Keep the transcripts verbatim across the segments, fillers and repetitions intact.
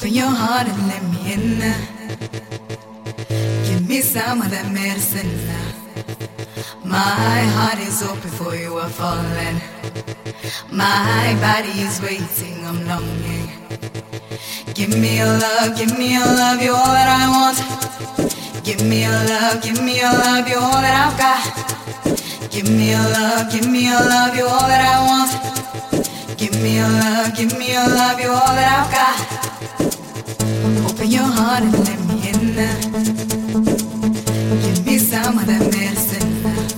Open your heart and let me in. Give me some of that medicine. My heart is open for you are falling. My body is waiting, I'm longing. Give me your love, give me your love, you're all that I want. Give me your love, give me your love, you're all that I've got. Give me your love, give me your love, you're all that I want. Give me your love, give me your love, you're all that I've got. Open your heart and let me in. Give me some of that medicine.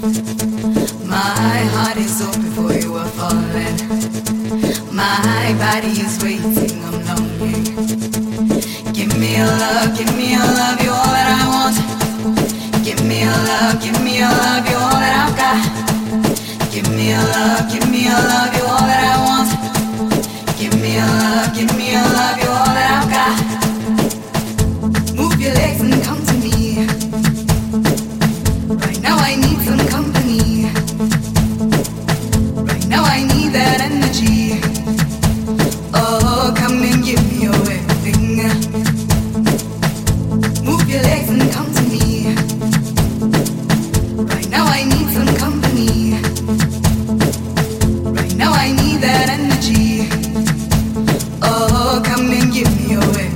My heart is open for you are falling. My body is waiting, I'm longing. Give me your love, give me your love, you're all that I want. Give me your love, give me your love, you're all that I've got. Give me your love, give me your love, you're all that I want. Give me your love, give me your love, you're all that I've got. Move your legs and come to me. Right now I need some company. Right now I need that energy. Oh, come and give me your everything. Move your legs and come to me. Right now I need some company. Right now I need that energy. Oh, come and give me your everything.